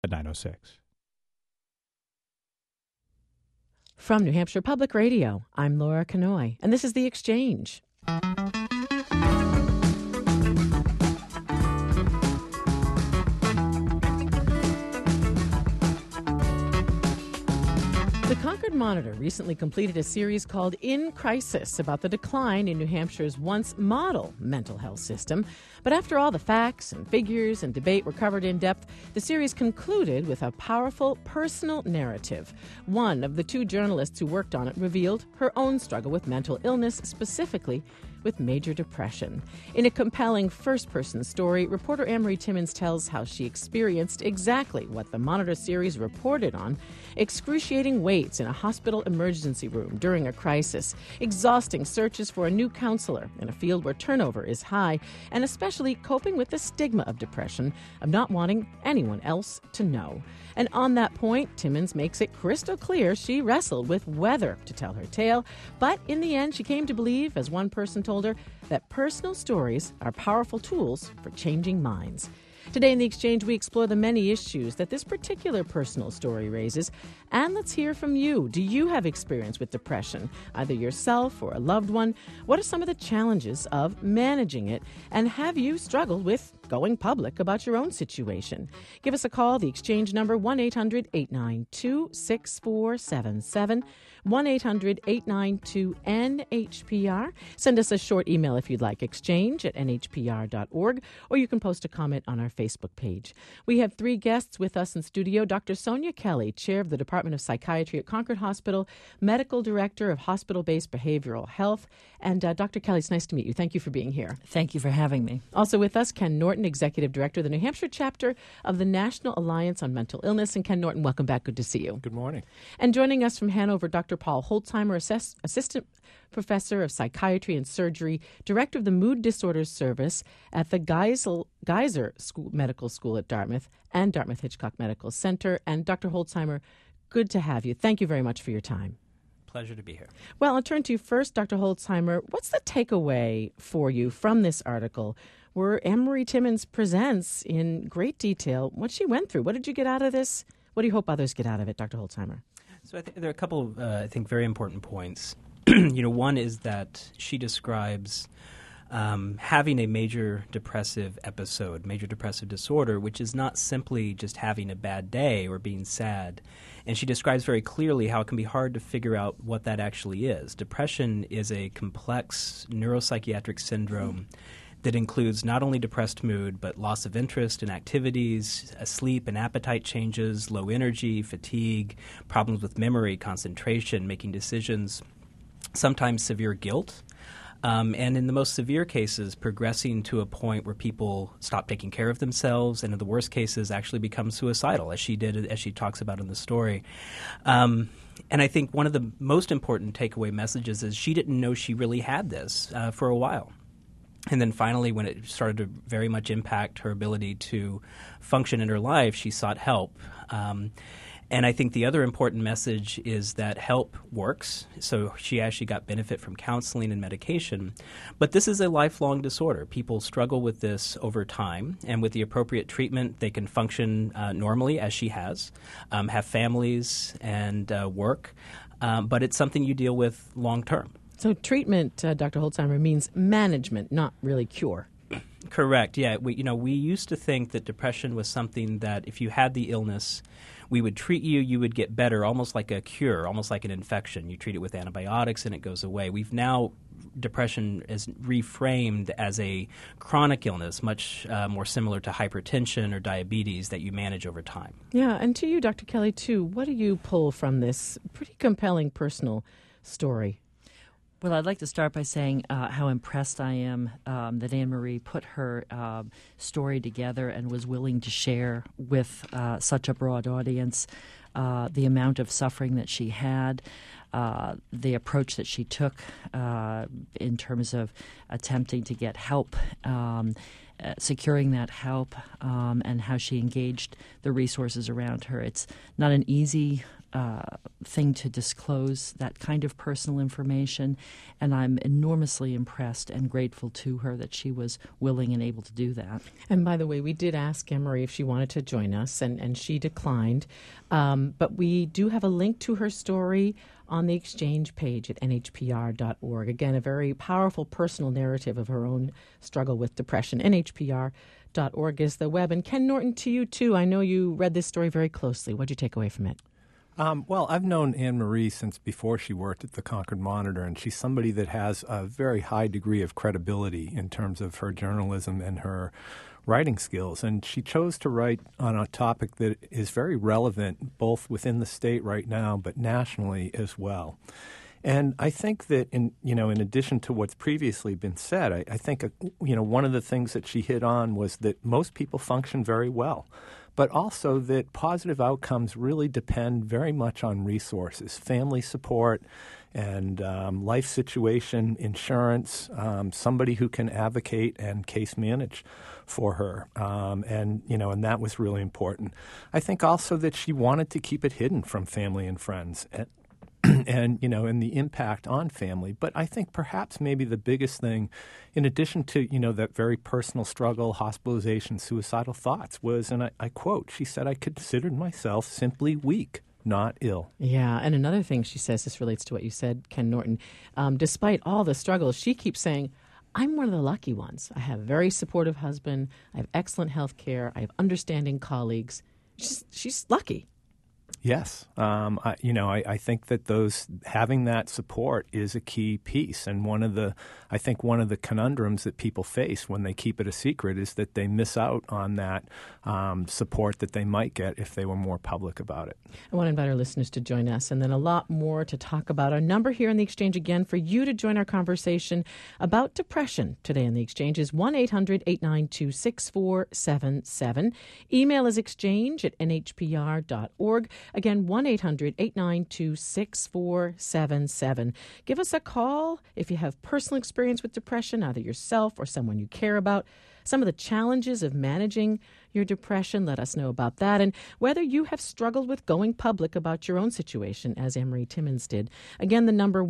at 9:06. From New Hampshire Public Radio, I'm Laura Kanoy, and this is The Exchange. The Concord Monitor recently completed a series called In Crisis about the decline in New Hampshire's once model mental health system. But after all the facts and figures and debate were covered in depth, the series concluded with a powerful personal narrative. One of the two journalists who worked on it revealed her own struggle with mental illness, specifically with major depression. In a compelling first-person story, reporter Anne-Marie Timmons tells how she experienced exactly what the Monitor series reported on: excruciating waits in a hospital emergency room during a crisis, exhausting searches for a new counselor in a field where turnover is high, and especially coping with the stigma of depression, of not wanting anyone else to know. And on that point, Timmons makes it crystal clear she wrestled with whether to tell her tale, but in the end she came to believe, as one person told her, that personal stories are powerful tools for changing minds. Today in The Exchange, we explore the many issues that this particular personal story raises. And let's hear from you. Do you have experience with depression, either yourself or a loved one? What are some of the challenges of managing it? And have you struggled with going public about your own situation? Give us a call. The Exchange number, 1-800-892-6477, 1-800-892-NHPR. Send us a short email if you'd like, exchange@nhpr.org, or you can post a comment on our Facebook page. We have three guests with us in studio. Dr. Sonia Kelly, chair of the Department of Psychiatry at Concord Hospital, medical director of hospital-based behavioral health. And Dr. Kelly, it's nice to meet you. Thank you for being here. Thank you for having me. Also with us, Ken Norton, executive director of the New Hampshire chapter of the National Alliance on Mental Illness. And Ken Norton, welcome back. Good to see you. Good morning. And joining us from Hanover, Dr. Paul Holtzheimer, assistant professor of psychiatry and surgery, director of the Mood Disorders Service at the Geyser Medical School at Dartmouth and Dartmouth Hitchcock Medical Center. And Dr. Holtzheimer, good to have you. Thank you very much for your time. Pleasure to be here. Well, I'll turn to you first, Dr. Holtzheimer. What's the takeaway for you from this article where Anne-Marie Timmons presents in great detail what she went through? What did you get out of this? What do you hope others get out of it, Dr. Holtzheimer? So I think there are a couple of, very important points. One is that she describes having a major depressive episode, major depressive disorder, which is not simply just having a bad day or being sad. And she describes very clearly how it can be hard to figure out what that actually is. Depression is a complex neuropsychiatric syndrome that includes not only depressed mood, but loss of interest in activities, sleep and appetite changes, low energy, fatigue, problems with memory, concentration, making decisions, sometimes severe guilt. And in the most severe cases, progressing to a point where people stop taking care of themselves, and in the worst cases, actually become suicidal, as she did, as she talks about in the story. And I think one of the most important takeaway messages is she didn't know she really had this for a while. And then finally, when it started to very much impact her ability to function in her life, she sought help. And I think the other important message is that help works. So she actually got benefit from counseling and medication. But this is a lifelong disorder. People struggle with this over time. And with the appropriate treatment, they can function normally, as she has, have families and work. But it's something you deal with long term. So treatment, Dr. Holtzheimer, means management, not really cure. Correct. Yeah. We used to think that depression was something that if you had the illness, we would treat you, you would get better, almost like a cure, almost like an infection. You treat it with antibiotics and it goes away. Depression is reframed as a chronic illness, much more similar to hypertension or diabetes that you manage over time. Yeah, and to you, Dr. Kelly, too, what do you pull from this pretty compelling personal story? Well, I'd like to start by saying how impressed I am that Anne-Marie put her story together and was willing to share with such a broad audience the amount of suffering that she had, the approach that she took in terms of attempting to get help, securing that help, and how she engaged the resources around her. It's not an easy thing to disclose that kind of personal information, and I'm enormously impressed and grateful to her that she was willing and able to do that. And by the way, we did ask Anne-Marie if she wanted to join us, and she declined. But we do have a link to her story on the Exchange page at nhpr.org. Again, a very powerful personal narrative of her own struggle with depression. nhpr.org is the web. And Ken Norton, to you, too. I know you read this story very closely. What did you take away from it? Well, I've known Anne-Marie since before she worked at the Concord Monitor, and she's somebody that has a very high degree of credibility in terms of her journalism and her writing skills. And she chose to write on a topic that is very relevant both within the state right now, but nationally as well. And I think that in addition to what's previously been said, I think one of the things that she hit on was that most people function very well, but also that positive outcomes really depend very much on resources, family support, and life situation, insurance, somebody who can advocate and case manage for her, and that was really important. I think also that she wanted to keep it hidden from family and friends. And the impact on family. But I think perhaps maybe the biggest thing, in addition to, that very personal struggle, hospitalization, suicidal thoughts, was, and I quote, she said, "I considered myself simply weak, not ill." Yeah, and another thing she says, this relates to what you said, Ken Norton, despite all the struggles, she keeps saying, "I'm one of the lucky ones. I have a very supportive husband. I have excellent health care. I have understanding colleagues." She's lucky. Yes. I think that having that support is a key piece. And one of the conundrums that people face when they keep it a secret is that they miss out on that support that they might get if they were more public about it. I want to invite our listeners to join us, and then a lot more to talk about. Our number here in the Exchange again for you to join our conversation about depression today in the Exchange is 1-800-892-6477. Email is exchange@nhpr.org. Again, 1-800-892-6477. Give us a call if you have personal experience with depression, either yourself or someone you care about. Some of the challenges of managing your depression, let us know about that. And whether you have struggled with going public about your own situation, as Anne-Marie Timmons did. Again, the number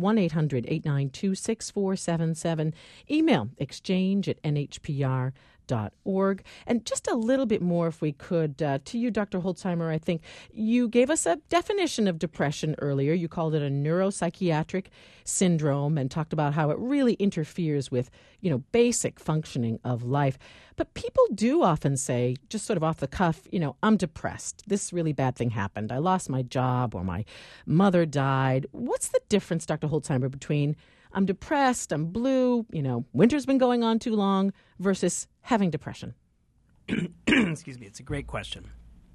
1-800-892-6477. Email exchange@nhpr.org. And just a little bit more, if we could, to you, Dr. Holzheimer, I think you gave us a definition of depression earlier. You called it a neuropsychiatric syndrome and talked about how it really interferes with, basic functioning of life. But people do often say, just sort of off the cuff, "I'm depressed. This really bad thing happened. I lost my job or my mother died." What's the difference, Dr. Holzheimer, between "I'm depressed, I'm blue, winter's been going on too long," versus having depression? Excuse me, it's a great question.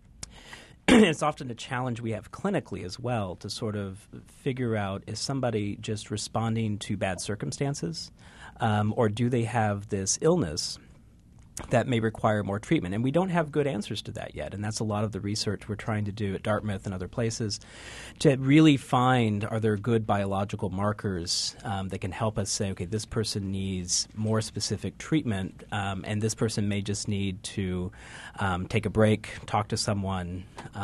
It's often a challenge we have clinically as well to sort of figure out, is somebody just responding to bad circumstances, or do they have this illness that may require more treatment? And we don't have good answers to that yet. And that's a lot of the research we're trying to do at Dartmouth and other places to really find, are there good biological markers that can help us say, okay, this person needs more specific treatment, and this person may just need to take a break, talk to someone,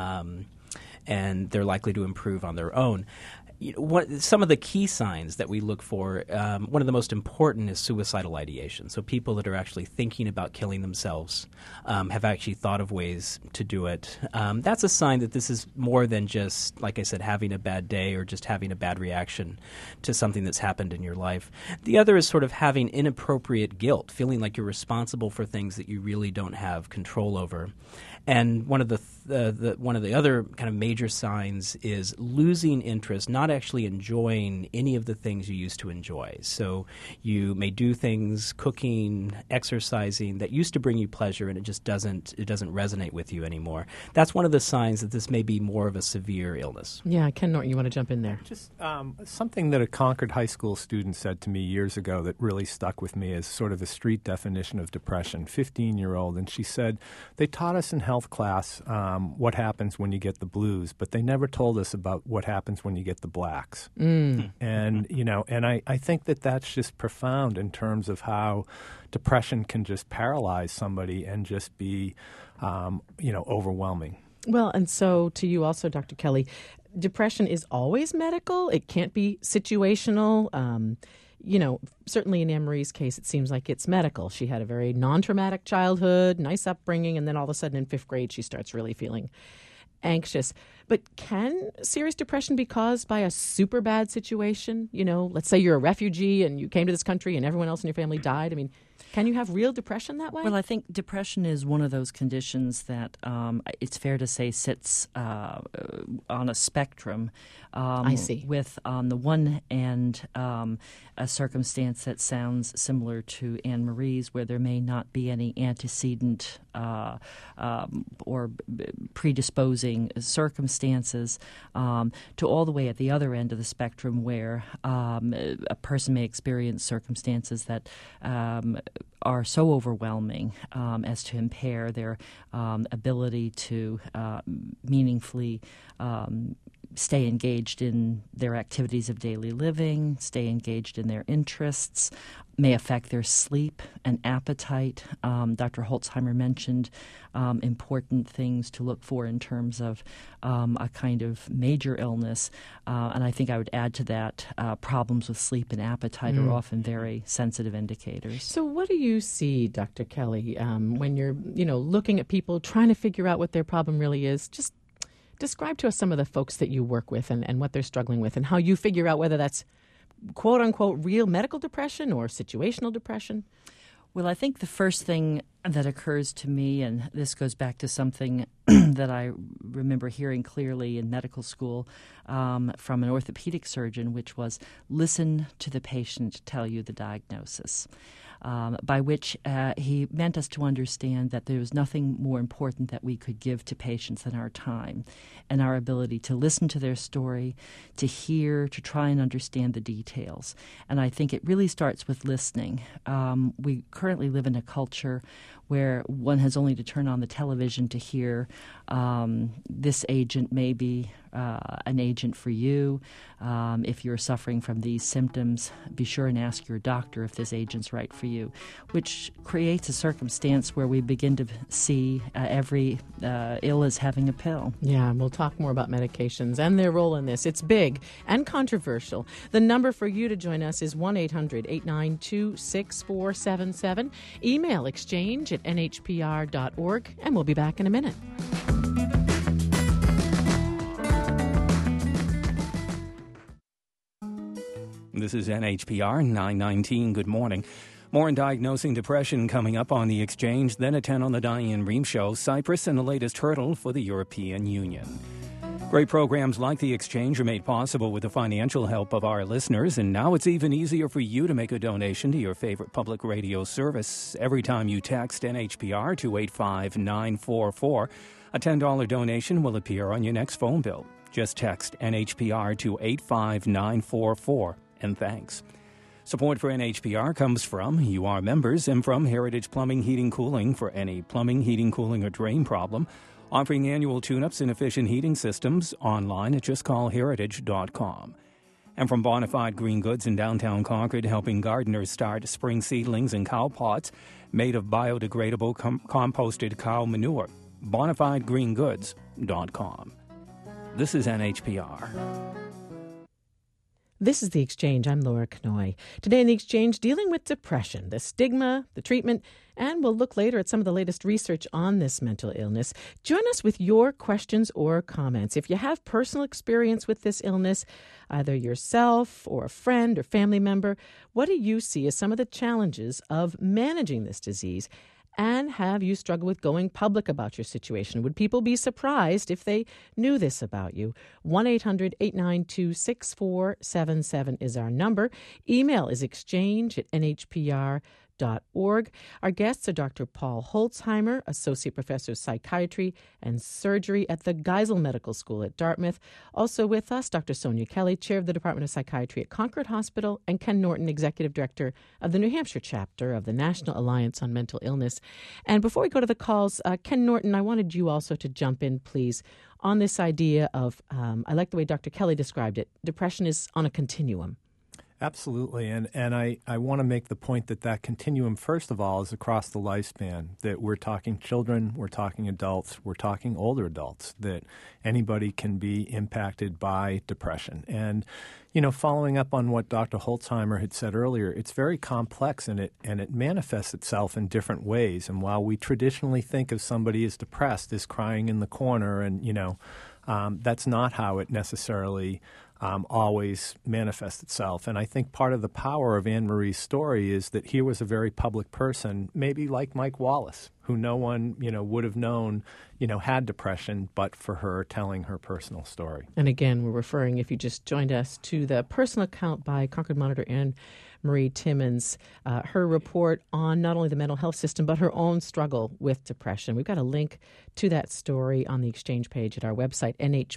and they're likely to improve on their own. Some of the key signs that we look for, one of the most important is suicidal ideation. So people that are actually thinking about killing themselves have actually thought of ways to do it. That's a sign that this is more than just, like I said, having a bad day or just having a bad reaction to something that's happened in your life. The other is sort of having inappropriate guilt, feeling like you're responsible for things that you really don't have control over. And one of the other kind of major signs is losing interest, not actually enjoying any of the things you used to enjoy. So you may do things, cooking, exercising, that used to bring you pleasure, and it doesn't resonate with you anymore. That's one of the signs that this may be more of a severe illness. Yeah, Ken Norton, you want to jump in there? Just something that a Concord High School student said to me years ago that really stuck with me as sort of a street definition of depression, 15-year-old, and she said, they taught us in health class what happens when you get the blues, but they never told us about what happens when you get the blacks. And I think that that's just profound in terms of how depression can just paralyze somebody and just be overwhelming. Well, and so to you also, Dr. Kelly, depression is always medical? It can't be situational? Certainly in Anne-Marie's case, it seems like it's medical. She had a very non-traumatic childhood, nice upbringing, and then all of a sudden in 5th grade she starts really feeling anxious. But can serious depression be caused by a super bad situation? Let's say you're a refugee and you came to this country and everyone else in your family died. I mean, can you have real depression that way? Well, I think depression is one of those conditions that it's fair to say sits on a spectrum. I see. With, on the one end, a circumstance that sounds similar to Anne-Marie's, where there may not be any antecedent or predisposing circumstances, to all the way at the other end of the spectrum, where a person may experience circumstances that are so overwhelming as to impair their ability to meaningfully stay engaged in their activities of daily living, stay engaged in their interests, may affect their sleep and appetite. Dr. Holtzheimer mentioned important things to look for in terms of a kind of major illness. And I think I would add to that problems with sleep and appetite are often very sensitive indicators. So what do you see, Dr. Kelly, when you're looking at people trying to figure out what their problem really is? Just describe to us some of the folks that you work with and what they're struggling with and how you figure out whether that's quote-unquote real medical depression or situational depression. Well, I think the first thing that occurs to me, and this goes back to something that I remember hearing clearly in medical school from an orthopedic surgeon, which was listen to the patient tell you the diagnosis. By which he meant us to understand that there was nothing more important that we could give to patients than our time and our ability to listen to their story, to hear, to try and understand the details. And I think it really starts with listening. We currently live in a culture where one has only to turn on the television to hear this agent may be an agent for you. If you're suffering from these symptoms, be sure and ask your doctor if this agent's right for you, which creates a circumstance where we begin to see every ill as having a pill. Yeah, we'll talk more about medications and their role in this. It's big and controversial. The number for you to join us is 1-800-892-6477. Email exchange@nhpr.org, and we'll be back in a minute. This is NHPR 919. Good morning. More on diagnosing depression coming up on The Exchange, then at 10 on the Diane Rehm Show, Cyprus and the latest hurdle for the European Union. Great programs like The Exchange are made possible with the financial help of our listeners, and now it's even easier for you to make a donation to your favorite public radio service. Every time you text NHPR to 85944, a $10 donation will appear on your next phone bill. Just text NHPR to 85944. And thanks. Support for NHPR comes from UR members and from Heritage Plumbing, Heating, Cooling for any plumbing, heating, cooling, or drain problem. Offering annual tune-ups and efficient heating systems online at justcallheritage.com. And from Bonafide Green Goods in downtown Concord, helping gardeners start spring seedlings in cow pots made of biodegradable composted cow manure. BonafideGreenGoods.com. This is NHPR. This is The Exchange. I'm Laura Knoy. Today in The Exchange, dealing with depression, the stigma, the treatment, and we'll look later at some of the latest research on this mental illness. Join us with your questions or comments. If you have personal experience with this illness, either yourself or a friend or family member, what do you see as some of the challenges of managing this disease? And have you struggled with going public about your situation? Would people be surprised if they knew this about you? 1-800-892-6477 is our number. Email is exchange@nhpr.org. Our guests are Dr. Paul Holtzheimer, Associate Professor of Psychiatry and Surgery at the Geisel Medical School at Dartmouth. Also with us, Dr. Sonia Kelly, Chair of the Department of Psychiatry at Concord Hospital, and Ken Norton, Executive Director of the New Hampshire chapter of the National Alliance on Mental Illness. And before we go to the calls, Ken Norton, I wanted you also to jump in, please, on this idea of, I like the way Dr. Kelly described it, depression is on a continuum. Absolutely. And I want to make the point that continuum, first of all, is across the lifespan, that we're talking children, we're talking adults, we're talking older adults, that anybody can be impacted by depression. And, following up on what Dr. Holzheimer had said earlier, it's very complex and it manifests itself in different ways. And while we traditionally think of somebody as depressed as crying in the corner and, that's not how it necessarily always manifests itself. And I think part of the power of Anne Marie's story is that here was a very public person, maybe like Mike Wallace, who no one, would have known, had depression, but for her telling her personal story. And again, we're referring, if you just joined us, to the personal account by Concord Monitor Anne Marie Timmons, her report on not only the mental health system, but her own struggle with depression. We've got a link to that story on the Exchange page at our website,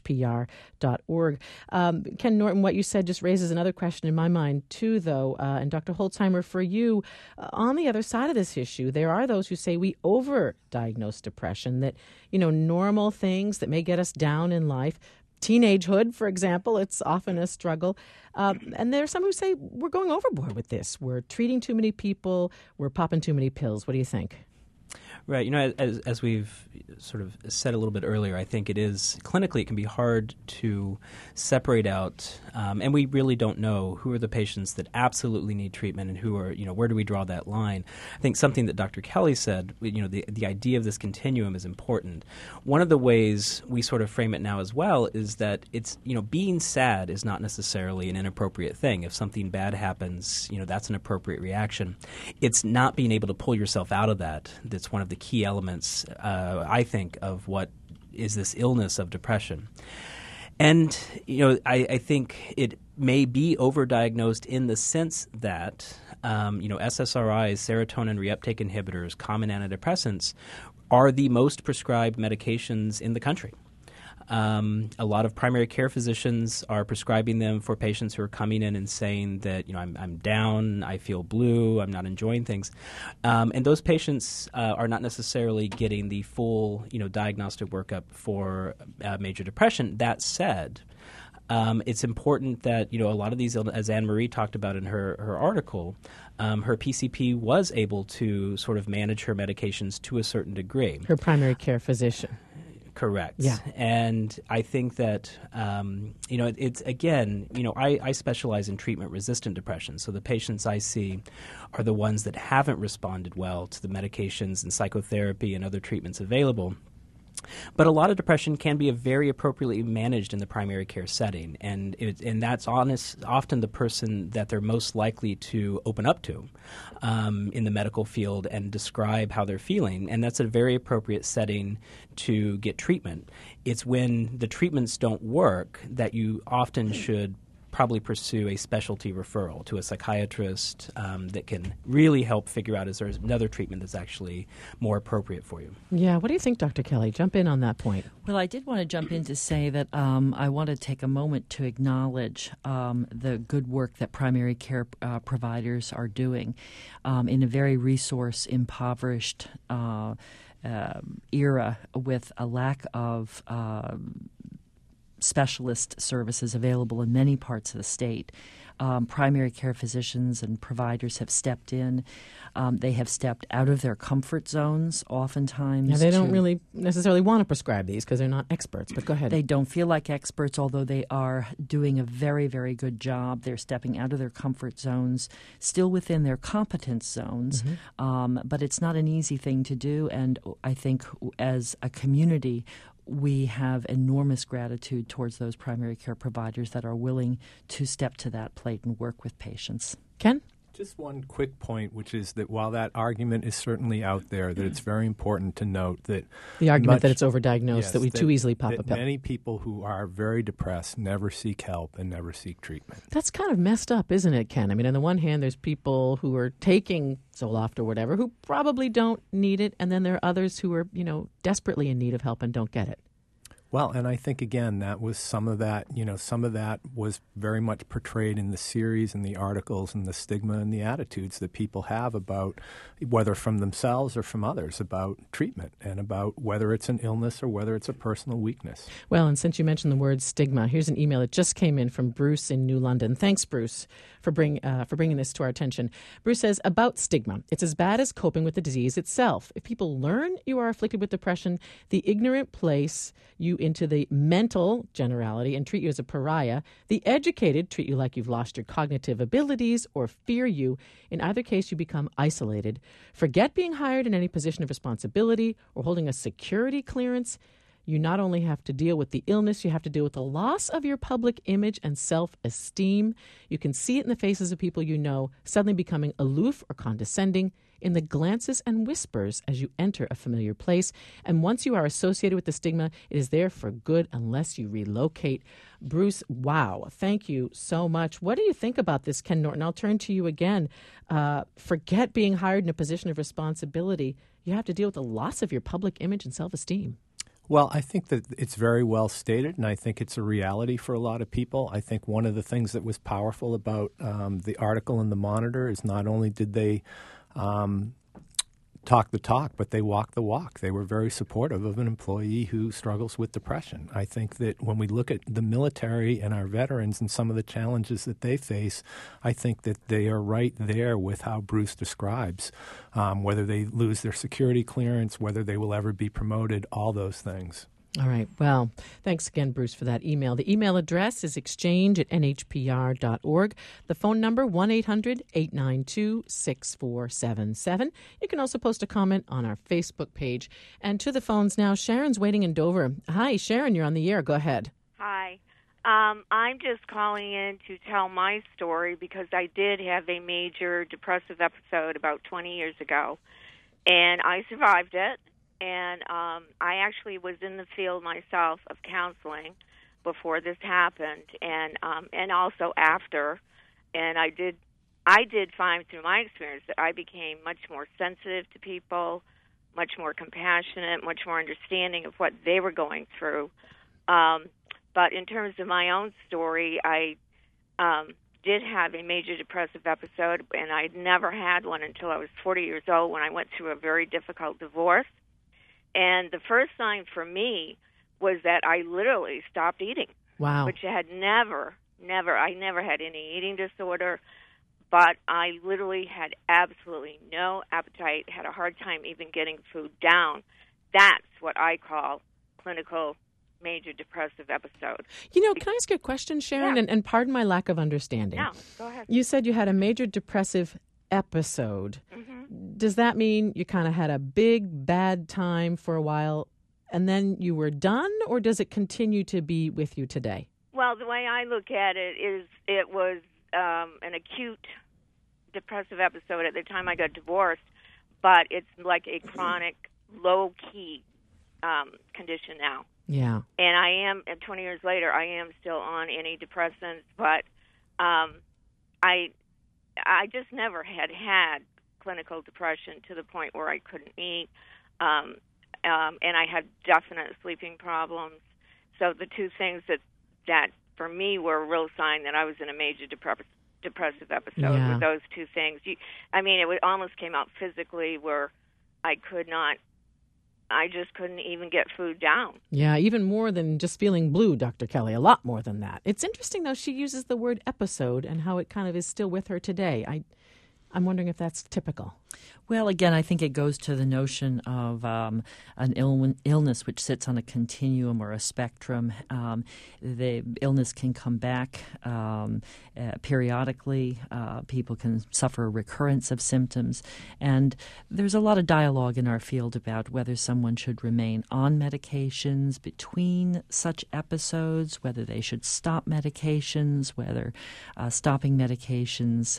nhpr.org. Ken Norton, what you said just raises another question in my mind, too, though. And Dr. Holzheimer, for you, on the other side of this issue, there are those who say we overdiagnose depression, that, normal things that may get us down in life, teenagehood, for example, it's often a struggle. And there are some who say we're going overboard with this. We're treating too many people. We're popping too many pills. What do you think? Right. As we've sort of said a little bit earlier, I think clinically it can be hard to separate out, and we really don't know who are the patients that absolutely need treatment and who are, where do we draw that line? I think something that Dr. Kelly said, the idea of this continuum is important. One of the ways we sort of frame it now as well is that it's, being sad is not necessarily an inappropriate thing. If something bad happens, that's an appropriate reaction. It's not being able to pull yourself out of that's one of the key elements, I think, of what is this illness of depression. And, I think it may be overdiagnosed in the sense that, SSRIs, serotonin reuptake inhibitors, common antidepressants, are the most prescribed medications in the country. A lot of primary care physicians are prescribing them for patients who are coming in and saying that, I'm down, I feel blue, I'm not enjoying things. And those patients are not necessarily getting the full, diagnostic workup for major depression. That said, it's important that, a lot of these, as Anne Marie talked about in her article, her PCP was able to sort of manage her medications to a certain degree. Her primary care physician. Correct. Yeah. And I think that, it's again, I specialize in treatment-resistant depression. So the patients I see are the ones that haven't responded well to the medications and psychotherapy and other treatments available. But a lot of depression can be very appropriately managed in the primary care setting, and that's often the person that they're most likely to open up to in the medical field and describe how they're feeling, and that's a very appropriate setting to get treatment. It's when the treatments don't work that you often should probably pursue a specialty referral to a psychiatrist that can really help figure out is there another treatment that's actually more appropriate for you. Yeah. What do you think, Dr. Kelly? Jump in on that point. Well, I did want to jump in to say that I want to take a moment to acknowledge the good work that primary care providers are doing in a very resource-impoverished era with a lack of specialist services available in many parts of the state. Primary care physicians and providers have stepped in. They have stepped out of their comfort zones oftentimes. Yeah, they don't really necessarily want to prescribe these because they're not experts, but go ahead. They don't feel like experts, although they are doing a very, very good job. They're stepping out of their comfort zones, still within their competence zones, but it's not an easy thing to do, and I think as a community, we have enormous gratitude towards those primary care providers that are willing to step to that plate and work with patients. Ken? Just one quick point, which is that while that argument is certainly out there, that it's very important to note that the argument that it's overdiagnosed, that we too easily pop a pill. Many people who are very depressed never seek help and never seek treatment. That's kind of messed up, isn't it, Ken? I mean, on the one hand, there's people who are taking Zoloft or whatever who probably don't need it, and then there are others who are, desperately in need of help and don't get it. Well, and I think, again, that was some of that was very much portrayed in the series and the articles and the stigma and the attitudes that people have about, whether from themselves or from others, about treatment and about whether it's an illness or whether it's a personal weakness. Well, and since you mentioned the word stigma, here's an email that just came in from Bruce in New London. Thanks, Bruce, for bringing this to our attention. Bruce says, about stigma, it's as bad as coping with the disease itself. If people learn you are afflicted with depression, the ignorant place you into the mental generality and treat you as a pariah. The educated treat you like you've lost your cognitive abilities or fear you. In either case, you become isolated. Forget being hired in any position of responsibility or holding a security clearance. You not only have to deal with the illness, you have to deal with the loss of your public image and self-esteem. You can see it in the faces of people you know suddenly becoming aloof or condescending, in the glances and whispers as you enter a familiar place. And once you are associated with the stigma, it is there for good unless you relocate. Bruce, wow, thank you so much. What do you think about this, Ken Norton? I'll turn to you again. Forget being hired in a position of responsibility. You have to deal with the loss of your public image and self-esteem. Well, I think that it's very well stated, and I think it's a reality for a lot of people. I think one of the things that was powerful about the article in the Monitor is not only did they talk the talk, but they walk the walk. They were very supportive of an employee who struggles with depression. I think that when we look at the military and our veterans and some of the challenges that they face, I think that they are right there with how Bruce describes, whether they lose their security clearance, whether they will ever be promoted, all those things. All right. Well, thanks again, Bruce, for that email. The email address is exchange@nhpr.org. The phone number, 1-800-892-6477. You can also post a comment on our Facebook page. And to the phones now, Sharon's waiting in Dover. Hi, Sharon, you're on the air. Go ahead. Hi. I'm just calling in to tell my story because I did have a major depressive episode about 20 years ago, and I survived it. And I actually was in the field myself of counseling before this happened, and also after. And I did find through my experience that I became much more sensitive to people, much more compassionate, much more understanding of what they were going through. But in terms of my own story, I did have a major depressive episode, and I'd never had one until I was 40 years old when I went through a very difficult divorce. And the first sign for me was that I literally stopped eating. Wow. Which I had never had any eating disorder, but I literally had absolutely no appetite, had a hard time even getting food down. That's what I call clinical major depressive episode. You know, can I ask you a question, Sharon? Yeah. And pardon my lack of understanding. No, go ahead. You said you had a major depressive episode. Mm-hmm. Does that mean you kind of had a big, bad time for a while and then you were done, or does it continue to be with you today? Well, the way I look at it is it was an acute depressive episode at the time I got divorced, but it's like a chronic, low-key condition now. Yeah. And I am, 20 years later, I am still on antidepressants, but I just never had clinical depression to the point where I couldn't eat, and I had definite sleeping problems. So the two things that for me were a real sign that I was in a major depressive episode were those two things. It almost came out physically where I just couldn't even get food down. Yeah, even more than just feeling blue, Dr. Kelly, a lot more than that. It's interesting, though, she uses the word episode and how it kind of is still with her today. I'm wondering if that's typical. Well, again, I think it goes to the notion of an illness which sits on a continuum or a spectrum. The illness can come back periodically. People can suffer a recurrence of symptoms. And there's a lot of dialogue in our field about whether someone should remain on medications between such episodes, whether they should stop medications, whether stopping medications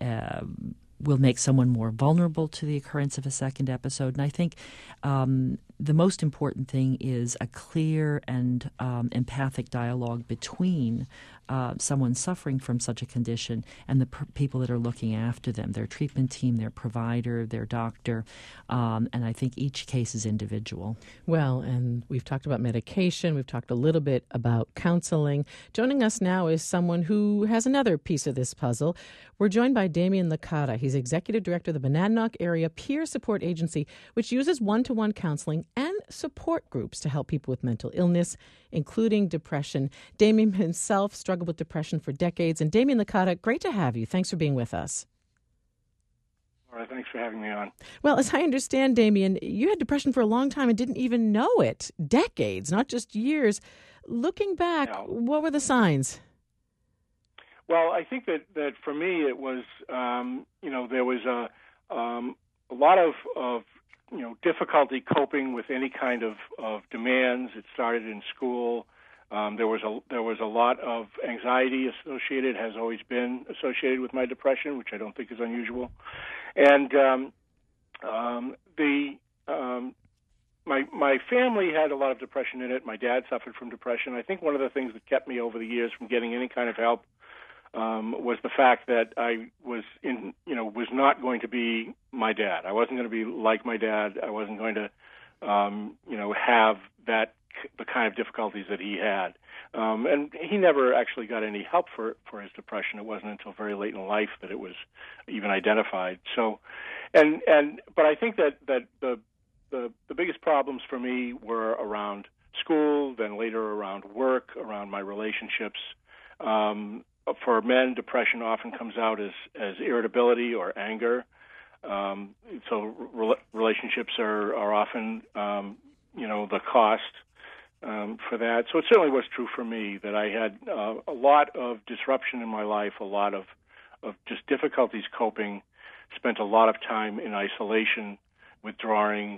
will make someone more vulnerable to the occurrence of a second episode. And I think the most important thing is a clear and empathic dialogue between someone suffering from such a condition and the people that are looking after them, their treatment team, their provider, their doctor, and I think each case is individual. Well, and we've talked about medication. We've talked a little bit about counseling. Joining us now is someone who has another piece of this puzzle. We're joined by Damien Licata. He's Executive Director of the Monadnock Area Peer Support Agency, which uses one-to-one counseling and support groups to help people with mental illness, including depression. Damien himself struggled with depression for decades. And Damien Licata, great to have you. Thanks for being with us. All right, thanks for having me on. Well, as I understand, Damien, you had depression for a long time and didn't even know it. Decades, not just years. Looking back, what were the signs? Well, I think that for me it was, there was a lot of difficulty coping with any kind of demands. It started in school. There was a lot of anxiety associated, has always been associated with my depression, which I don't think is unusual. And my family had a lot of depression in it. My dad suffered from depression. I think one of the things that kept me over the years from getting any kind of help was the fact that I was not going to be my dad. I wasn't going to be like my dad. I wasn't going to, have the kind of difficulties that he had. And he never actually got any help for his depression. It wasn't until very late in life that it was even identified. So, but I think that the biggest problems for me were around school, then later around work, around my relationships. For men, depression often comes out as irritability or anger. So relationships are often, the cost for that. So it certainly was true for me that I had a lot of disruption in my life, a lot of just difficulties coping, spent a lot of time in isolation, withdrawing,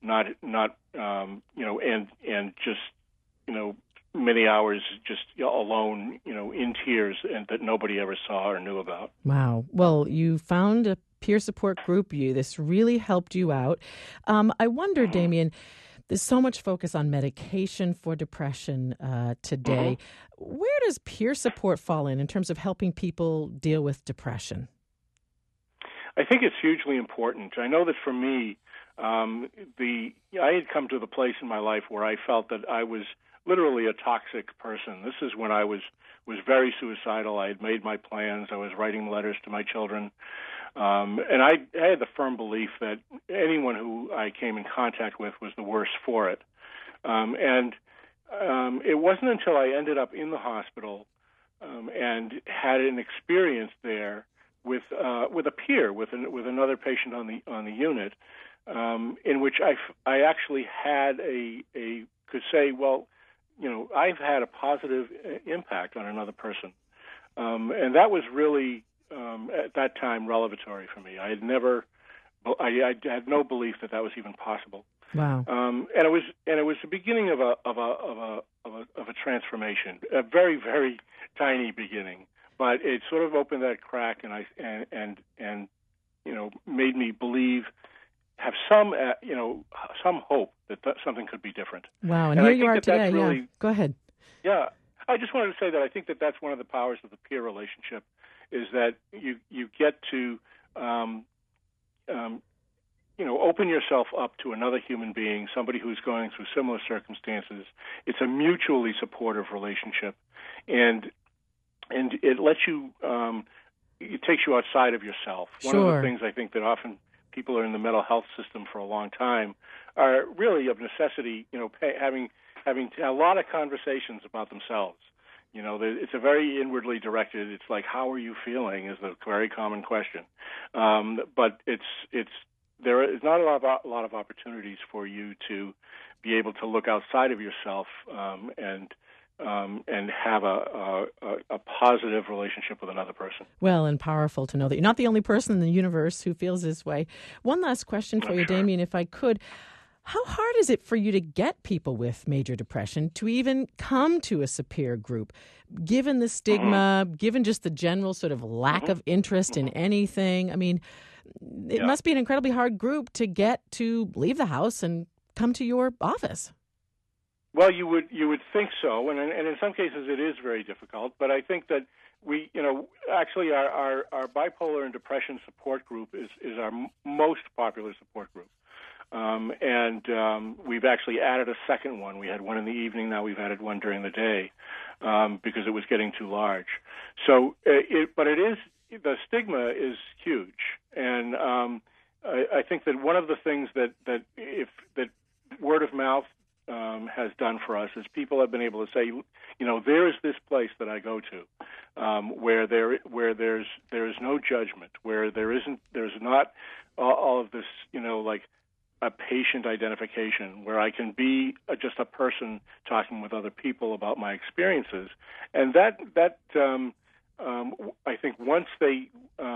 and just, many hours just alone, in tears, and that nobody ever saw or knew about. Wow. Well, you found a peer support group. This really helped you out. I wonder, Damien, there's so much focus on medication for depression today. Mm-hmm. Where does peer support fall in terms of helping people deal with depression? I think it's hugely important. I know that for me, I had come to the place in my life where I felt that I was literally a toxic person. This is when I was very suicidal. I had made my plans. I was writing letters to my children. And I had the firm belief that anyone who I came in contact with was the worse for it. And it wasn't until I ended up in the hospital and had an experience there with a peer, with another patient on the unit, in which I actually had could say, well, I've had a positive impact on another person. And that was really, at that time, revelatory for me. I had no belief that was even possible. Wow. And it was the beginning of a transformation, a very, very tiny beginning, but it sort of opened that crack and made me believe, have some hope that something could be different. Wow, and here you are today. Really, yeah. Go ahead. Yeah, I just wanted to say that I think that that's one of the powers of the peer relationship, is that you get to open yourself up to another human being, somebody who's going through similar circumstances. It's a mutually supportive relationship, and it lets you. It takes you outside of yourself. Sure. One of the things I think that often people are in the mental health system for a long time are really of necessity, having a lot of conversations about themselves. It's a very inwardly directed. It's like, how are you feeling? Is the very common question. But there is not a lot of opportunities for you to be able to look outside of yourself and have a positive relationship with another person. Well, and powerful to know that you're not the only person in the universe who feels this way. One last question for you, Sure. Damien, if I could. How hard is it for you to get people with major depression to even come to a peer group, given the stigma, given just the general sort of lack of interest in anything? I mean, it must be an incredibly hard group to get to leave the house and come to your office. Well, you would think so, and in some cases it is very difficult. But I think that we, actually our bipolar and depression support group is our most popular support group, and we've actually added a second one. We had one in the evening. Now we've added one during the day because it was getting too large. So, the stigma is huge, and I think that one of the things that word of mouth has done for us is people have been able to say, there is this place that I go to where there's no judgment, where there's not all of this, like a patient identification, where I can be just a person talking with other people about my experiences, and that I think once they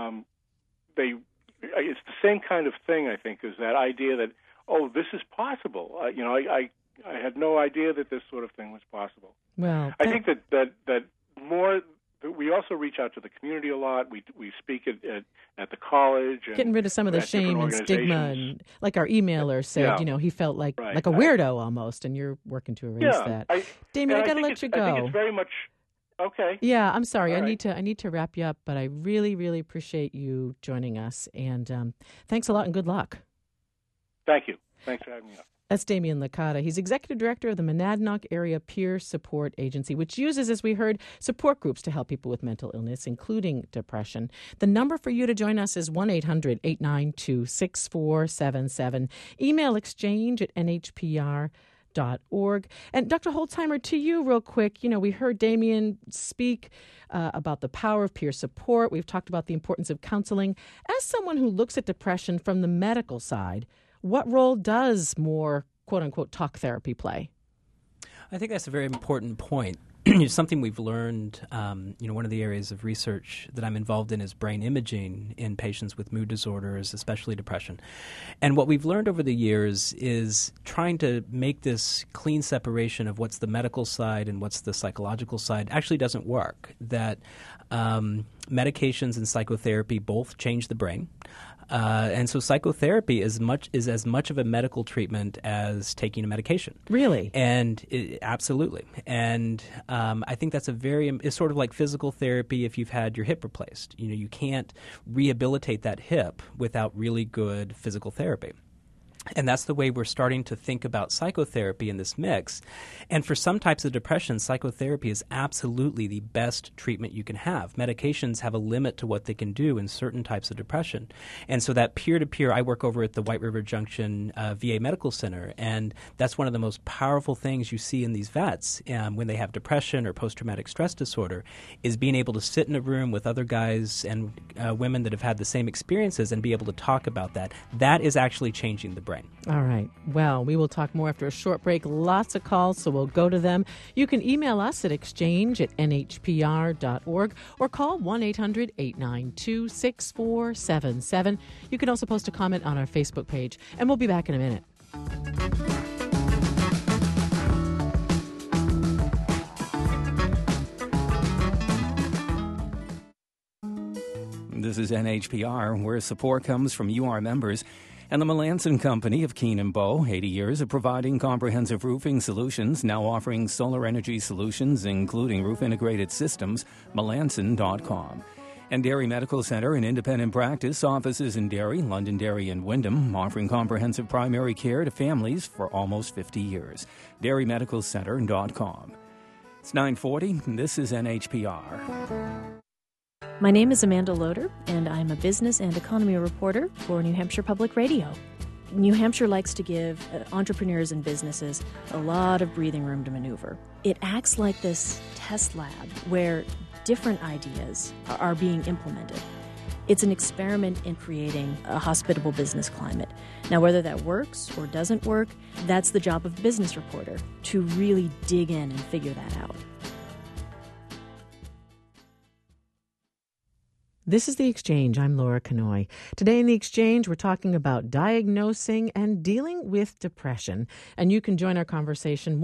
it's the same kind of thing. I think is that idea that this is possible. I had no idea that this sort of thing was possible. Well, I think that more. We also reach out to the community a lot. We speak at the college. And getting rid of some of the shame and stigma, and like our emailer said, he felt like a weirdo almost, and you're working to erase that. Damien, I got to let you go. I think it's very much okay. Yeah, I'm sorry. All I right. need to wrap you up, but I really, really appreciate you joining us, and thanks a lot, and good luck. Thank you. Thanks for having me up. That's Damien Licata. He's executive director of the Monadnock Area Peer Support Agency, which uses, as we heard, support groups to help people with mental illness, including depression. The number for you to join us is 1-800-892-6477. Email exchange@nhpr.org. And Dr. Holtzheimer, to you real quick, we heard Damien speak about the power of peer support. We've talked about the importance of counseling. As someone who looks at depression from the medical side, what role does more, quote-unquote, talk therapy play? I think that's a very important point. Something we've learned, one of the areas of research that I'm involved in is brain imaging in patients with mood disorders, especially depression. And what we've learned over the years is trying to make this clean separation of what's the medical side and what's the psychological side actually doesn't work. That medications and psychotherapy both change the brain. And so psychotherapy is as much of a medical treatment as taking a medication. Really? And absolutely. And I think that's it's sort of like physical therapy if you've had your hip replaced. You can't rehabilitate that hip without really good physical therapy. And that's the way we're starting to think about psychotherapy in this mix. And for some types of depression, psychotherapy is absolutely the best treatment you can have. Medications have a limit to what they can do in certain types of depression. And so that peer-to-peer, I work over at the White River Junction VA Medical Center, and that's one of the most powerful things you see in these vets when they have depression or post-traumatic stress disorder, is being able to sit in a room with other guys and women that have had the same experiences and be able to talk about that. That is actually changing the brain. All right. Well, we will talk more after a short break. Lots of calls, so we'll go to them. You can email us at exchange@nhpr.org or call 1-800-892-6477. You can also post a comment on our Facebook page, and we'll be back in a minute. This is NHPR, where support comes from you, our members, and the Melanson Company of Keene & Bow, 80 years of providing comprehensive roofing solutions, now offering solar energy solutions, including roof-integrated systems, Melanson.com. And Derry Medical Center, an independent practice, offices in Derry, Londonderry, and Wyndham, offering comprehensive primary care to families for almost 50 years. DerryMedicalCenter.com. It's 9:40, and this is NHPR. My name is Amanda Loader, and I'm a business and economy reporter for New Hampshire Public Radio. New Hampshire likes to give entrepreneurs and businesses a lot of breathing room to maneuver. It acts like this test lab where different ideas are being implemented. It's an experiment in creating a hospitable business climate. Now, whether that works or doesn't work, that's the job of a business reporter, to really dig in and figure that out. This is The Exchange. I'm Laura Kanoy. Today in The Exchange, we're talking about diagnosing and dealing with depression. And you can join our conversation,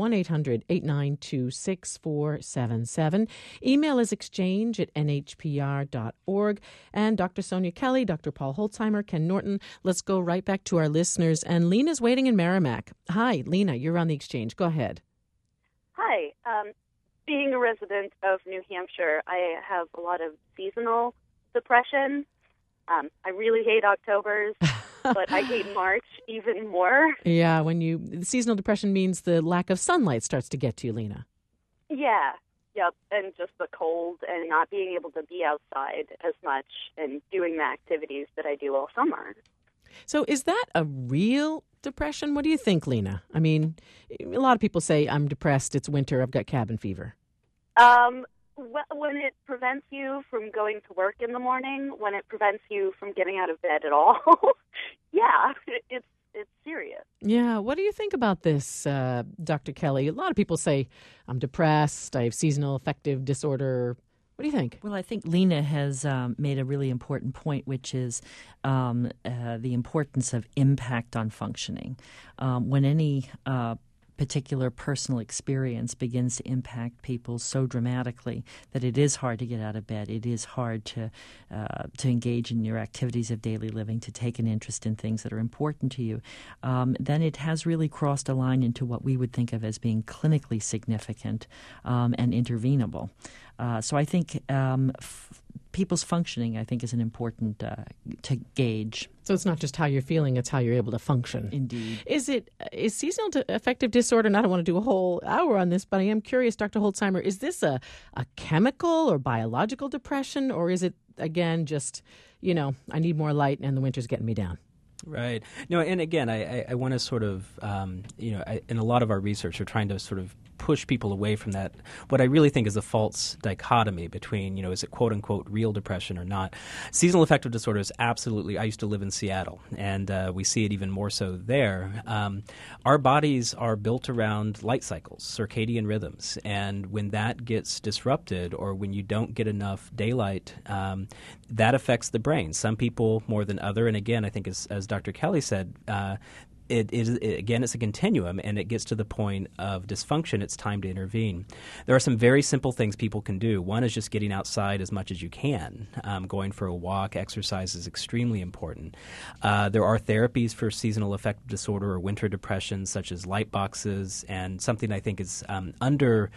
1-800-892-6477. Email is exchange@nhpr.org. And Dr. Sonia Kelly, Dr. Paul Holtzheimer, Ken Norton. Let's go right back to our listeners. And Lena's waiting in Merrimack. Hi, Lena, you're on The Exchange. Go ahead. Hi. Being a resident of New Hampshire, I have a lot of seasonal depression. I really hate Octobers, but I hate March even more. Yeah, seasonal depression means the lack of sunlight starts to get to you, Lena. Yeah, yep, and just the cold and not being able to be outside as much and doing the activities that I do all summer. So is that a real depression? What do you think, Lena? I mean, a lot of people say, I'm depressed, it's winter, I've got cabin fever. When it prevents you from going to work in the morning, when it prevents you from getting out of bed at all, yeah, it's serious. Yeah, what do you think about this, Dr. Kelly? A lot of people say, I'm depressed, I have seasonal affective disorder. What do you think? Well, I think Lena has made a really important point, which is the importance of impact on functioning. When any particular personal experience begins to impact people so dramatically that it is hard to get out of bed. It is hard to engage in your activities of daily living, to take an interest in things that are important to you. Then it has really crossed a line into what we would think of as being clinically significant and intervenable. So I think people's functioning, I think, is an important to gauge. So it's not just how you're feeling, it's how you're able to function. Indeed. Is seasonal affective disorder, and I don't want to do a whole hour on this, but I am curious, Dr. Holtzheimer, is this a chemical or biological depression, or is it, again, just, I need more light and the winter's getting me down? Right. No, and again, I want to sort of, in a lot of our research, we're trying to sort of push people away from that, what I really think is a false dichotomy between, is it quote-unquote real depression or not. Seasonal affective disorder is absolutely, I used to live in Seattle, and we see it even more so there. Our bodies are built around light cycles, circadian rhythms, and when that gets disrupted or when you don't get enough daylight, that affects the brain. Some people more than other, and again, I think as Dr. Kelly said, it's a continuum, and it gets to the point of dysfunction. It's time to intervene. There are some very simple things people can do. One is just getting outside as much as you can. Going for a walk, exercise is extremely important. There are therapies for seasonal affective disorder or winter depression, such as light boxes, and something I think is under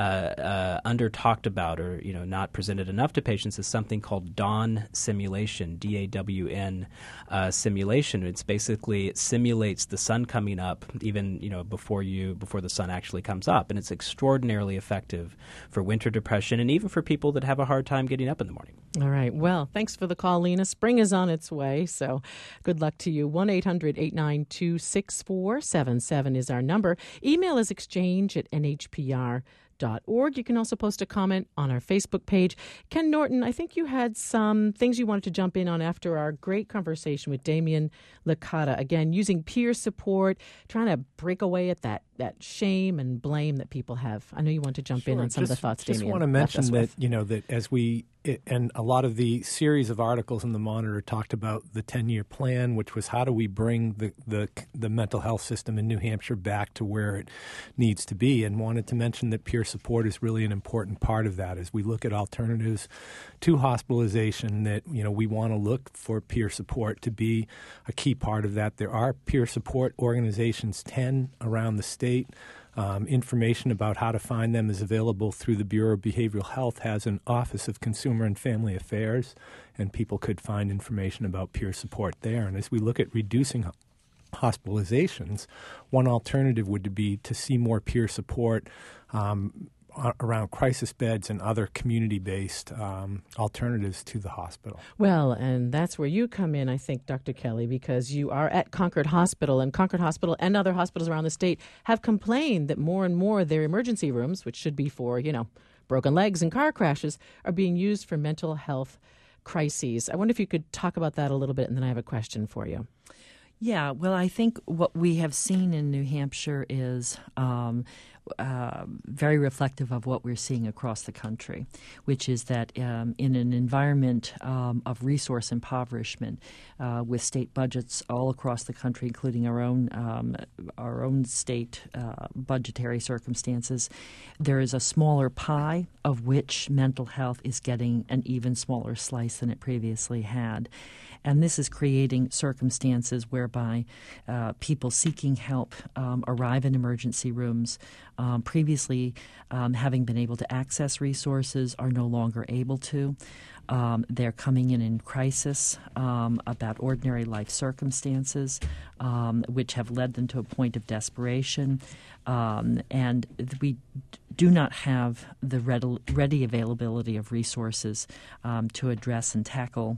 talked about or not presented enough to patients is something called dawn simulation, DAWN simulation. It simulates the sun coming up even before the sun actually comes up, and it's extraordinarily effective for winter depression and even for people that have a hard time getting up in the morning. All right. Well, thanks for the call, Lena. Spring is on its way, so good luck to you. 1-800-892-6477 is our number. Email is exchange@nhpr.org. You can also post a comment on our Facebook page. Ken Norton, I think you had some things you wanted to jump in on after our great conversation with Damien Licata. Again, using peer support, trying to break away at that shame and blame that people have. I know you want to jump in on some of the thoughts, Damien. I just want to mention that, that as and a lot of the series of articles in the Monitor talked about the 10-year plan, which was how do we bring the mental health system in New Hampshire back to where it needs to be, and wanted to mention that peer support is really an important part of that as we look at alternatives to hospitalization, that we want to look for peer support to be a key part of that. There are peer support organizations, 10 around the state. Information about how to find them is available through the Bureau of Behavioral Health, has an Office of Consumer and Family Affairs, and people could find information about peer support there. And as we look at reducing hospitalizations, one alternative would be to see more peer support around crisis beds and other community-based alternatives to the hospital. Well, and that's where you come in, I think, Dr. Kelly, because you are at Concord Hospital, and Concord Hospital and other hospitals around the state have complained that more and more their emergency rooms, which should be for, broken legs and car crashes, are being used for mental health crises. I wonder if you could talk about that a little bit, and then I have a question for you. Yeah, well, I think what we have seen in New Hampshire is very reflective of what we're seeing across the country, which is that in an environment of resource impoverishment, with state budgets all across the country, including our own state budgetary circumstances, there is a smaller pie of which mental health is getting an even smaller slice than it previously had. And this is creating circumstances whereby people seeking help arrive in emergency rooms. Previously, having been able to access resources, are no longer able to. They're coming in crisis about ordinary life circumstances, which have led them to a point of desperation. And we do not have the ready availability of resources to address and tackle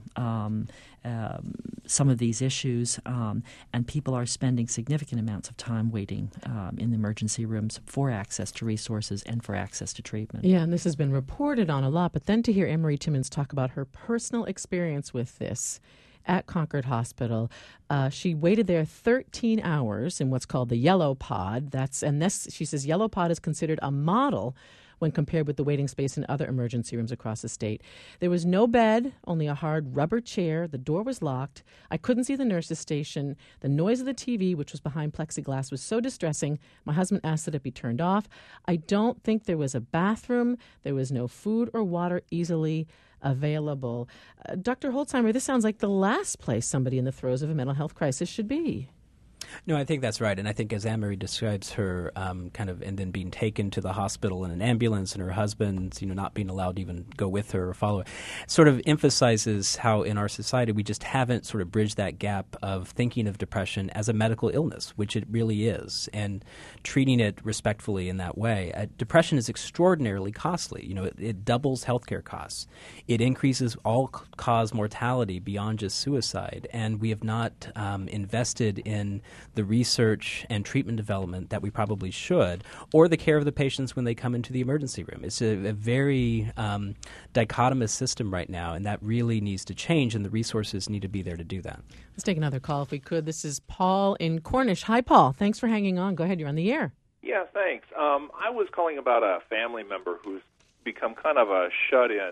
some of these issues, and people are spending significant amounts of time waiting in the emergency rooms for access to resources and for access to treatment. Yeah, and this has been reported on a lot, but then to hear Anne-Marie Timmons talk about her personal experience with this at Concord Hospital. She waited there 13 hours in what's called the yellow pod. She says yellow pod is considered a model when compared with the waiting space in other emergency rooms across the state. There was no bed, only a hard rubber chair. The door was locked. I couldn't see the nurse's station. The noise of the TV, which was behind plexiglass, was so distressing. My husband asked that it be turned off. I don't think there was a bathroom. There was no food or water easily available. Dr. Holzheimer, this sounds like the last place somebody in the throes of a mental health crisis should be. No, I think that's right. And I think as Anne-Marie describes her and then being taken to the hospital in an ambulance and her husband, not being allowed to even go with her or follow her, sort of emphasizes how in our society we just haven't sort of bridged that gap of thinking of depression as a medical illness, which it really is, and treating it respectfully in that way. Depression is extraordinarily costly. It doubles healthcare costs. It increases all-cause mortality beyond just suicide, and we have not invested in the research and treatment development that we probably should, or the care of the patients when they come into the emergency room. It's a very dichotomous system right now, and that really needs to change, and the resources need to be there to do that. Let's take another call if we could. This is Paul in Cornish. Hi, Paul. Thanks for hanging on. Go ahead. You're on the air. Yeah, thanks. I was calling about a family member who's become kind of a shut-in.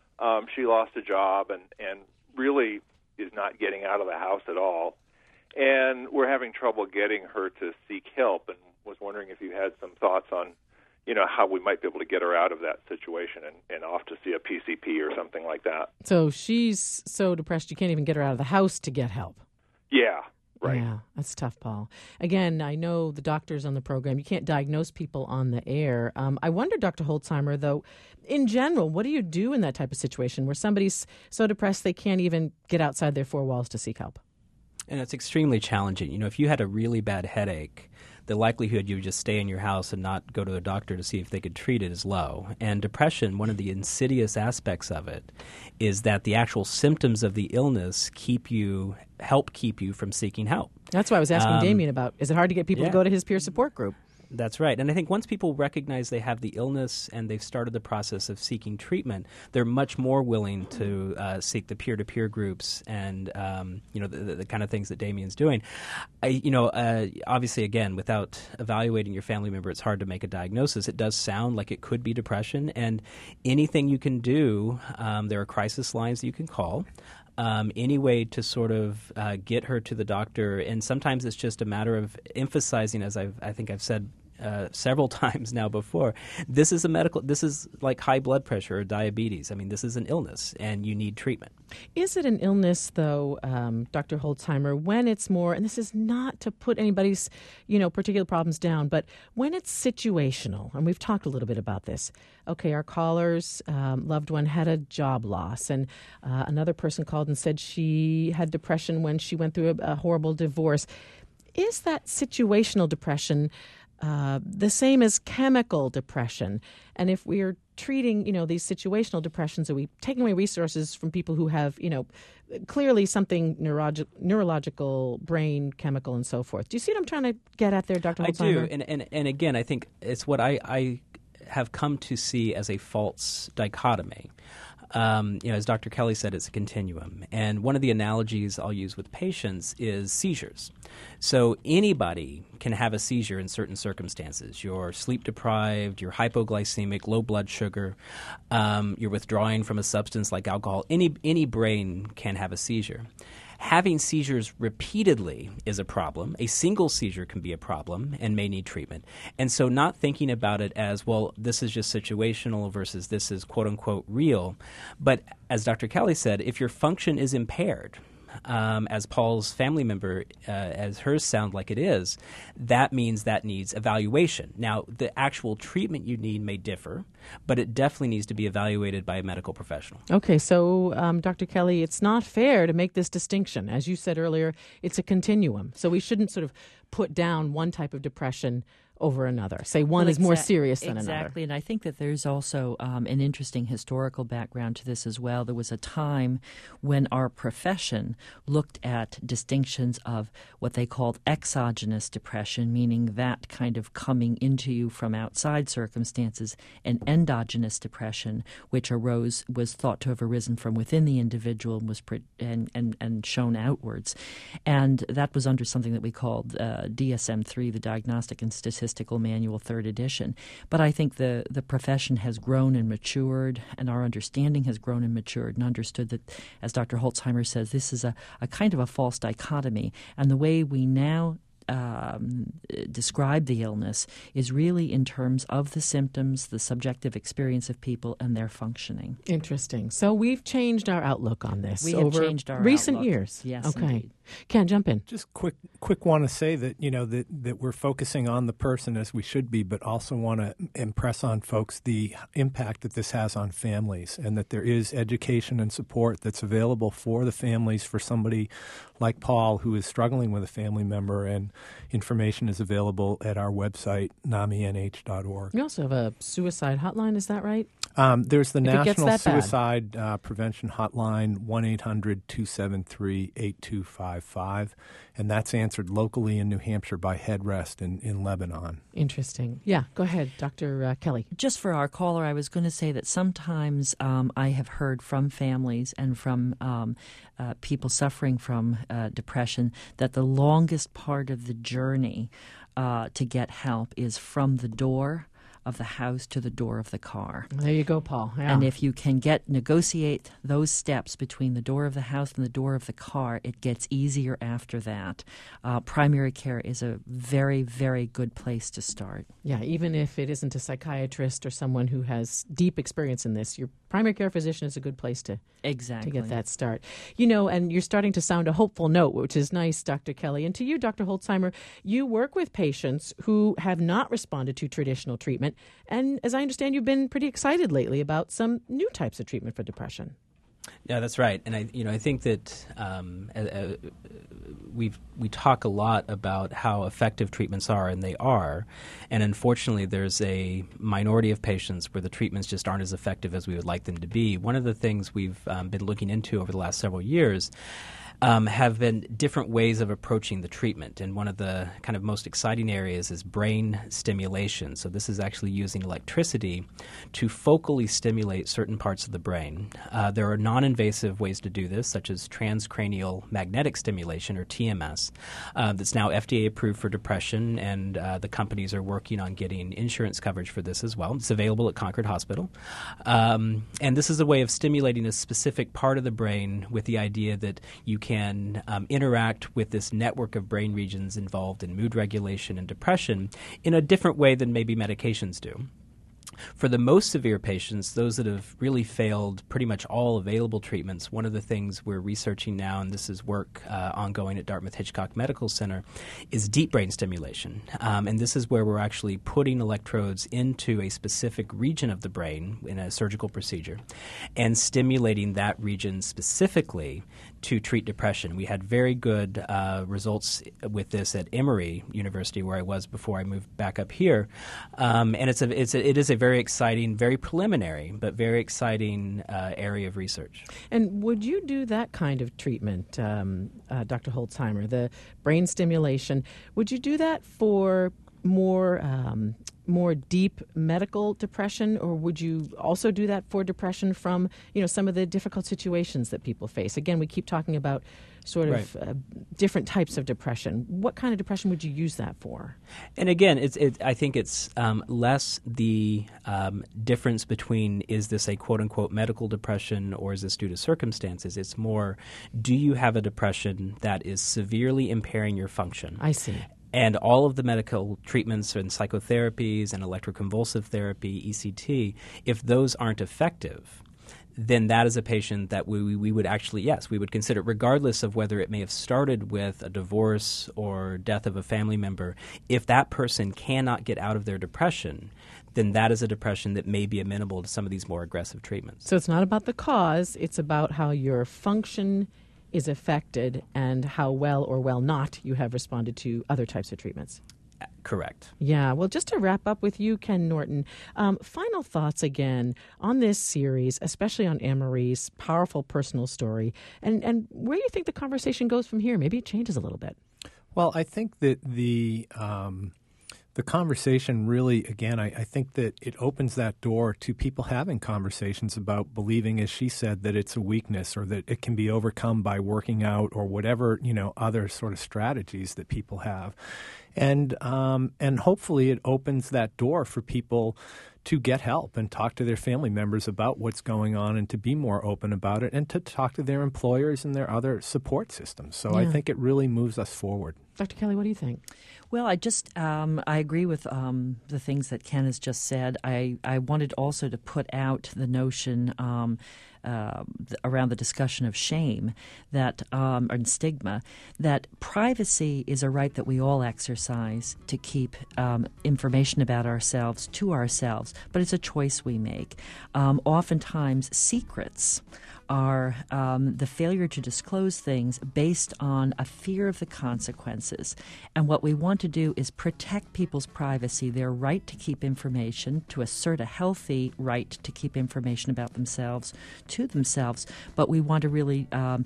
She lost a job and really is not getting out of the house at all. And we're having trouble getting her to seek help, and was wondering if you had some thoughts on, how we might be able to get her out of that situation and off to see a PCP or something like that. So she's so depressed you can't even get her out of the house to get help. Yeah, right. Yeah, that's tough, Paul. Again, I know the doctors on the program, you can't diagnose people on the air. I wonder, Dr. Holzheimer, though, in general, what do you do in that type of situation where somebody's so depressed they can't even get outside their four walls to seek help? And it's extremely challenging. If you had a really bad headache, the likelihood you would just stay in your house and not go to a doctor to see if they could treat it is low. And depression, one of the insidious aspects of it is that the actual symptoms of the illness help keep you from seeking help. That's why I was asking Damien about, is it hard to get people to go to his peer support group? That's right. And I think once people recognize they have the illness and they've started the process of seeking treatment, they're much more willing to seek the peer-to-peer groups and, the kind of things that Damien's doing. Obviously, again, without evaluating your family member, it's hard to make a diagnosis. It does sound like it could be depression. And anything you can do, there are crisis lines that you can call. Any way to sort of get her to the doctor. And sometimes it's just a matter of emphasizing, as I think I've said several times now before, this is like high blood pressure or diabetes. I mean, this is an illness, and you need treatment. Is it an illness, though, Dr. Holzheimer, when it's more, and this is not to put anybody's, particular problems down, but when it's situational, and we've talked a little bit about this. Okay, our caller's loved one had a job loss, and another person called and said she had depression when she went through a horrible divorce. Is that situational depression the same as chemical depression? And if we are treating, these situational depressions, are we taking away resources from people who have, clearly something neurological, brain, chemical, and so forth? Do you see what I'm trying to get at there, Dr. Holzheimer? I do. And again, I think it's what I have come to see as a false dichotomy. as Dr. Kelly said, it's a continuum. And one of the analogies I'll use with patients is seizures. So anybody can have a seizure in certain circumstances. You're sleep deprived, you're hypoglycemic, low blood sugar, you're withdrawing from a substance like alcohol. Any brain can have a seizure. Having seizures repeatedly is a problem. A single seizure can be a problem and may need treatment. And so not thinking about it as, well, this is just situational versus this is quote-unquote real. But as Dr. Kelly said, if your function is impaired, as Paul's family member, as hers sound like it is, that means that needs evaluation. Now, the actual treatment you need may differ, but it definitely needs to be evaluated by a medical professional. Okay, so Dr. Kelly, it's not fair to make this distinction. As you said earlier, it's a continuum. So we shouldn't sort of put down one type of depression over another. Say one is more serious than another. Exactly, and I think that there's also an interesting historical background to this as well. There was a time when our profession looked at distinctions of what they called exogenous depression, meaning that kind of coming into you from outside circumstances, and endogenous depression, which was thought to have arisen from within the individual and was and shown outwards. And that was under something that we called DSM-3, the Diagnostic and Statistical Manual, 3rd edition. But I think the profession has grown and matured, and our understanding has grown and matured, and understood that, as Dr. Holzheimer says, this is a kind of a false dichotomy. And the way we now describe the illness is really in terms of the symptoms, the subjective experience of people, and their functioning. Interesting. So we've changed our outlook on this over changed our recent outlook. years. Yes, okay. indeed. Ken, jump in. Just quick want to say that, that we're focusing on the person as we should be, but also want to impress on folks the impact that this has on families, and that there is education and support that's available for the families, for somebody like Paul who is struggling with a family member, and information is available at our website, naminh.org. You also have a suicide hotline, is that right? There's the National Suicide bad. Prevention Hotline, 1-800-273-8255, and that's answered locally in New Hampshire by Headrest in Lebanon. Interesting. Yeah, go ahead, Dr. Kelly. Just for our caller, I was going to say that sometimes I have heard from families and from people suffering from depression that the longest part of the journey to get help is from the door of the house to the door of the car. There you go, Paul. Yeah. And if you can negotiate those steps between the door of the house and the door of the car, it gets easier after that. Primary care is a very, very good place to start. Yeah, even if it isn't a psychiatrist or someone who has deep experience in this, your primary care physician is a good place to get that start. And you're starting to sound a hopeful note, which is nice, Dr. Kelly. And to you, Dr. Holzheimer, you work with patients who have not responded to traditional treatment. And as I understand, you've been pretty excited lately about some new types of treatment for depression. Yeah, that's right. And I think that we talk a lot about how effective treatments are, and they are. And unfortunately, there's a minority of patients where the treatments just aren't as effective as we would like them to be. One of the things we've been looking into over the last several years have been different ways of approaching the treatment. And one of the kind of most exciting areas is brain stimulation. So this is actually using electricity to focally stimulate certain parts of the brain. There are non-invasive ways to do this, such as transcranial magnetic stimulation, or TMS, that's now FDA approved for depression, and the companies are working on getting insurance coverage for this as well. It's available at Concord Hospital. And this is a way of stimulating a specific part of the brain with the idea that you can interact with this network of brain regions involved in mood regulation and depression in a different way than maybe medications do. For the most severe patients, those that have really failed pretty much all available treatments, one of the things we're researching now, and this is work ongoing at Dartmouth-Hitchcock Medical Center, is deep brain stimulation. And this is where we're actually putting electrodes into a specific region of the brain in a surgical procedure and stimulating that region specifically to treat depression. We had very good results with this at Emory University, where I was before I moved back up here. And it is a very exciting, very preliminary, but very exciting area of research. And would you do that kind of treatment, Dr. Holzheimer, the brain stimulation? Would you do that for more deep medical depression, or would you also do that for depression from some of the difficult situations that people face? Again, we keep talking about sort of different types of depression. What kind of depression would you use that for? And again, I think it's less the difference between is this a quote-unquote medical depression or is this due to circumstances. It's more, do you have a depression that is severely impairing your function? I see. And all of the medical treatments and psychotherapies and electroconvulsive therapy, ECT, if those aren't effective, then that is a patient that we would actually, yes, we would consider, regardless of whether it may have started with a divorce or death of a family member. If that person cannot get out of their depression, then that is a depression that may be amenable to some of these more aggressive treatments. So it's not about the cause, it's about how your function is affected and how well or well not you have responded to other types of treatments. Correct. Yeah. Well, just to wrap up with you, Ken Norton, final thoughts again on this series, especially on Anne-Marie's powerful personal story, and where do you think the conversation goes from here? Maybe it changes a little bit. Well, I think that the conversation really, again, I think that it opens that door to people having conversations about believing, as she said, that it's a weakness or that it can be overcome by working out or whatever, other sort of strategies that people have. And hopefully it opens that door for people to get help and talk to their family members about what's going on and to be more open about it and to talk to their employers and their other support systems. So I think it really moves us forward. Dr. Kelly, what do you think? Well, I agree with the things that Ken has just said. I wanted also to put out the notion around the discussion of shame and stigma, that privacy is a right that we all exercise to keep information about ourselves to ourselves, but it's a choice we make. Oftentimes, secrets are the failure to disclose things based on a fear of the consequences. And what we want to do is protect people's privacy, their right to keep information, to assert a healthy right to keep information about themselves to themselves. But we want to really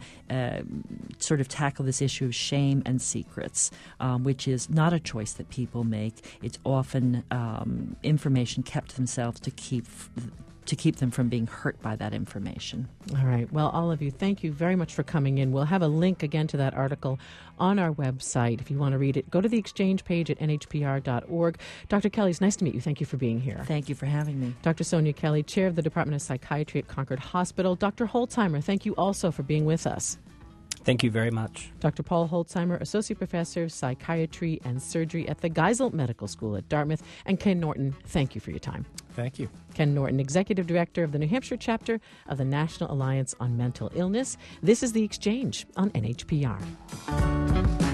sort of tackle this issue of shame and secrets, which is not a choice that people make. It's often information kept to themselves to keep them from being hurt by that information. All right. Well, all of you, thank you very much for coming in. We'll have a link again to that article on our website. If you want to read it, go to the Exchange page at nhpr.org. Dr. Kelly, it's nice to meet you. Thank you for being here. Thank you for having me. Dr. Sonia Kelly, Chair of the Department of Psychiatry at Concord Hospital. Dr. Holzheimer, thank you also for being with us. Thank you very much. Dr. Paul Holzheimer, Associate Professor of Psychiatry and Surgery at the Geisel Medical School at Dartmouth. And Ken Norton, thank you for your time. Thank you. Ken Norton, Executive Director of the New Hampshire chapter of the National Alliance on Mental Illness. This is The Exchange on NHPR.